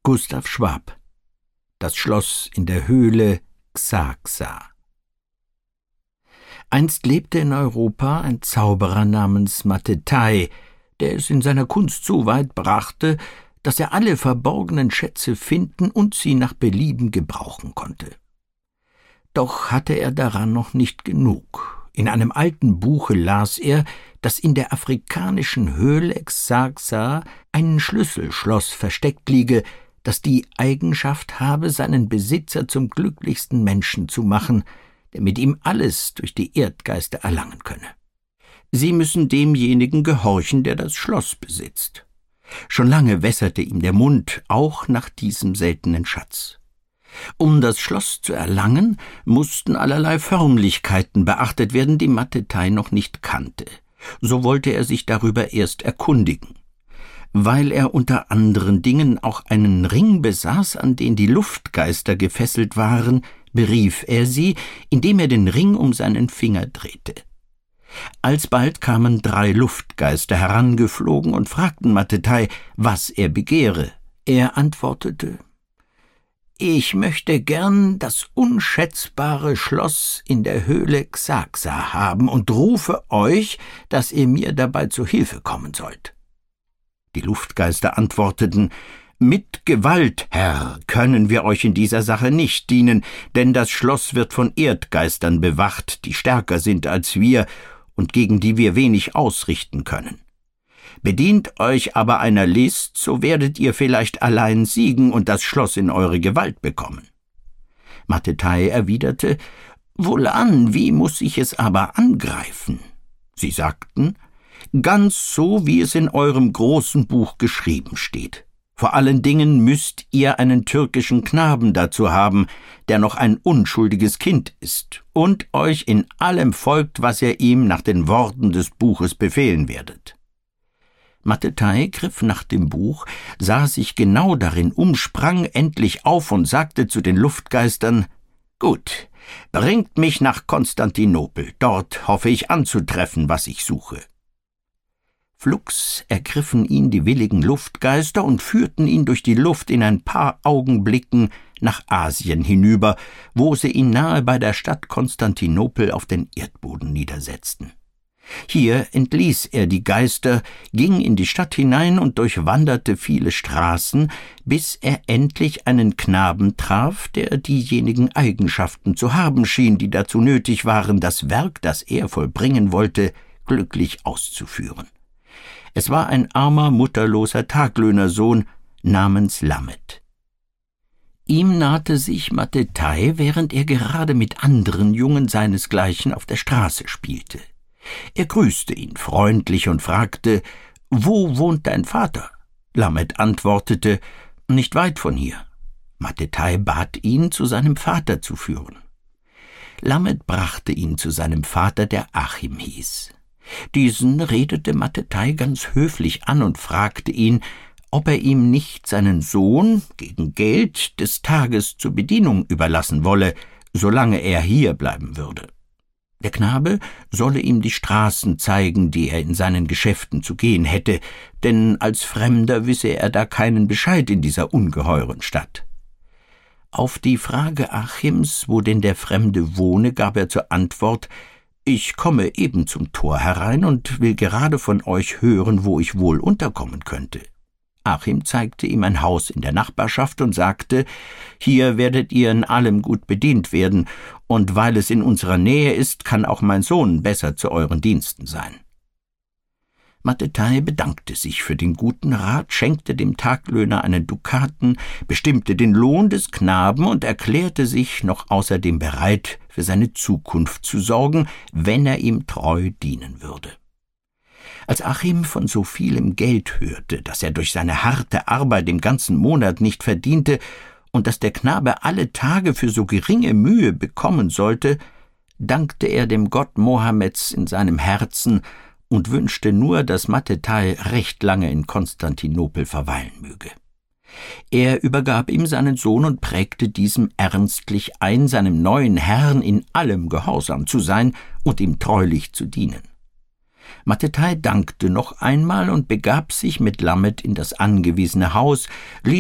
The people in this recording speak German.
Gustav Schwab. Das Schloss in der Höhle Xaxa. Einst lebte in Europa ein Zauberer namens Matetai, der es in seiner Kunst so weit brachte, dass er alle verborgenen Schätze finden und sie nach Belieben gebrauchen konnte. Doch hatte er daran noch nicht genug. In einem alten Buche las er, dass in der afrikanischen Höhle Xaxa ein Schlüsselschloss versteckt liege, das die Eigenschaft habe, seinen Besitzer zum glücklichsten Menschen zu machen, der mit ihm alles durch die Erdgeister erlangen könne. Sie müssen demjenigen gehorchen, der das Schloss besitzt. Schon lange wässerte ihm der Mund, auch nach diesem seltenen Schatz. Um das Schloss zu erlangen, mussten allerlei Förmlichkeiten beachtet werden, die Matetai noch nicht kannte. So wollte er sich darüber erst erkundigen. Weil er unter anderen Dingen auch einen Ring besaß, an den die Luftgeister gefesselt waren, berief er sie, indem er den Ring um seinen Finger drehte. Alsbald kamen 3 Luftgeister herangeflogen und fragten Matetai, was er begehre. Er antwortete: »Ich möchte gern das unschätzbare Schloss in der Höhle Xaxa haben und rufe euch, dass ihr mir dabei zu Hilfe kommen sollt.« Die Luftgeister antworteten: »Mit Gewalt, Herr, können wir euch in dieser Sache nicht dienen, denn das Schloss wird von Erdgeistern bewacht, die stärker sind als wir und gegen die wir wenig ausrichten können. Bedient euch aber einer List, so werdet ihr vielleicht allein siegen und das Schloss in eure Gewalt bekommen.« Matetai erwiderte: »Wohlan, wie muß ich es aber angreifen?« Sie sagten: »Ganz so, wie es in eurem großen Buch geschrieben steht. Vor allen Dingen müsst ihr einen türkischen Knaben dazu haben, der noch ein unschuldiges Kind ist und euch in allem folgt, was ihr ihm nach den Worten des Buches befehlen werdet.« Matetai griff nach dem Buch, sah sich genau darin um, sprang endlich auf und sagte zu den Luftgeistern: »Gut, bringt mich nach Konstantinopel, dort hoffe ich anzutreffen, was ich suche.« Flugs ergriffen ihn die willigen Luftgeister und führten ihn durch die Luft in ein paar Augenblicken nach Asien hinüber, wo sie ihn nahe bei der Stadt Konstantinopel auf den Erdboden niedersetzten. Hier entließ er die Geister, ging in die Stadt hinein und durchwanderte viele Straßen, bis er endlich einen Knaben traf, der diejenigen Eigenschaften zu haben schien, die dazu nötig waren, das Werk, das er vollbringen wollte, glücklich auszuführen. Es war ein armer, mutterloser Taglöhnersohn namens Lamet. Ihm nahte sich Matetai, während er gerade mit anderen Jungen seinesgleichen auf der Straße spielte. Er grüßte ihn freundlich und fragte: »Wo wohnt dein Vater?« Lamet antwortete: »Nicht weit von hier.« Matetai bat ihn, zu seinem Vater zu führen. Lamet brachte ihn zu seinem Vater, der Achim hieß. Diesen redete Matetai ganz höflich an und fragte ihn, ob er ihm nicht seinen Sohn gegen Geld des Tages zur Bedienung überlassen wolle, solange er hier bleiben würde. Der Knabe solle ihm die Straßen zeigen, die er in seinen Geschäften zu gehen hätte, denn als Fremder wisse er da keinen Bescheid in dieser ungeheuren Stadt. Auf die Frage Achims, wo denn der Fremde wohne, gab er zur Antwort: »Ich komme eben zum Tor herein und will gerade von euch hören, wo ich wohl unterkommen könnte.« Achim zeigte ihm ein Haus in der Nachbarschaft und sagte: »Hier werdet ihr in allem gut bedient werden, und weil es in unserer Nähe ist, kann auch mein Sohn besser zu euren Diensten sein.« Matetai bedankte sich für den guten Rat, schenkte dem Taglöhner einen Dukaten, bestimmte den Lohn des Knaben und erklärte sich noch außerdem bereit, für seine Zukunft zu sorgen, wenn er ihm treu dienen würde. Als Achim von so vielem Geld hörte, das er durch seine harte Arbeit im ganzen Monat nicht verdiente und dass der Knabe alle Tage für so geringe Mühe bekommen sollte, dankte er dem Gott Mohammeds in seinem Herzen und wünschte nur, dass Matetai recht lange in Konstantinopel verweilen möge. Er übergab ihm seinen Sohn und prägte diesem ernstlich ein, seinem neuen Herrn in allem gehorsam zu sein und ihm treulich zu dienen. Matetai dankte noch einmal und begab sich mit Lamet in das angewiesene Haus,